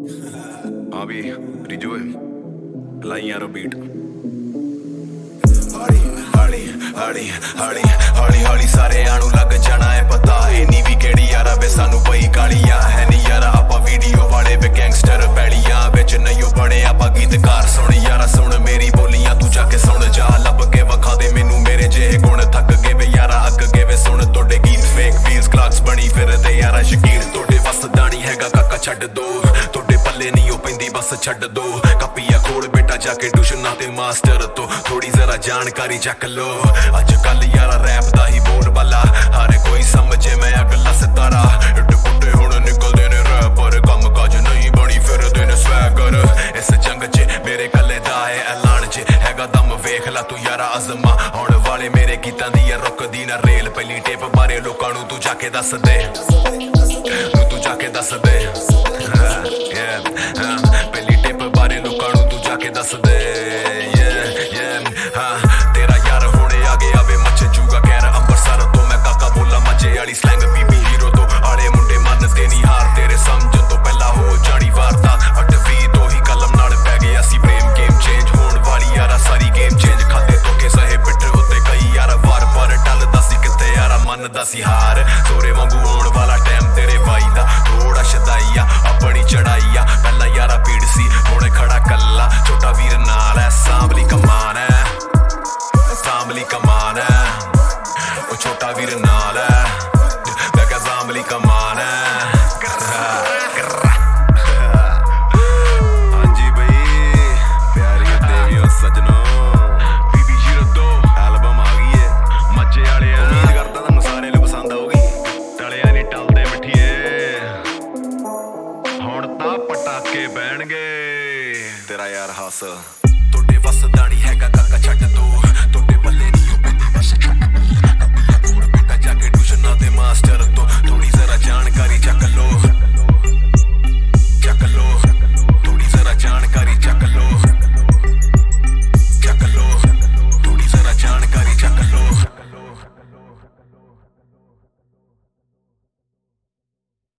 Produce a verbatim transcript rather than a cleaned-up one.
हाँ भी रिजू लाई यारो बीट हौली हौली हौली हौली हौली सारे आनू लग जाना है पता इन्नी भी केड़ी यारा वे सानू पई कालियां है नी यारा आपां वीडियो वाले वे गैंगस्टर पैलियां विच नहीं बने आपां गीतकार सुन यारा सुन मेरी बोलियां तू जाके सुन जा लब के वखा दे मैनू मेरे जेहे गुण थक गए वे यारा अग गए वे सुन तोड़े गीत फेक व्हील्स क्लाक्स बनी फिरदे यारा शकीन तोड़े वसदा नहीं हैगा काका छड्ड दो तोड़े पल्ले नहीं ओ पैंदी बस छड्ड दो कापिया खोल बेटा जाके ट्यूशनां ते मास्टर तो थोड़ी जरा जानकारी चक लो अजकल यारा रैप दा ही बोल बाला हर कोई समझे मैं अगला सितारा टुटे हुण निकलदे ने रैपर कम काज नहीं बनी फिरदे ने स्वैगर इस जंग च मेरे कल्ले दा है ऐलान च हैगा दम वेख ला तू यारा अज़मा आउण वाले मेरे गीतां दी रुकदी ना रेल पहली टेप बारे लोकां नू तू जाके दस दे तू जाके दस दे पहली टेप बारे लोकां नू तू जाके दस दे तेरा यार होने आगे आवे मचे जूगा कहर अंबरसर तो मैं काका बोला मचे वाली स्लैंग बीबी हीरो तो आले मुंडे मनदे नहीं हार तेरे समझन तो पहला हो जानी वारता अटवी तो ही कलम नाल पै गया सी प्रेम गेम चेंज होने वाली यारा सारी गेम चेंज खाते तो के सहे पिट उत्ते कई यार वार पर टलदा सी किते यारा मनदा सी हार तोरे वांगू होने वाला टाइम तेरे भाई दा थोड़ा शदाईया अपनी चढ़ाईया पहला यारा पीड़ सी हुणे खड़ा कल्ला छोटा वीर नाल है सांभली कमान है सांभली कमान है ओ छोटा वीर नाल है मैं कह सांभली कमान है हाँ जी भाई प्यारी देवियों सजनों बीबी जीरो दो एल्बम आ गई है मजे वाले उम्मीद करता तुहानू सारे नू पसंद आऊगी टलिया नहीं टलदे मिठिए हुण तां पटाके पैणगे तेरा यार हास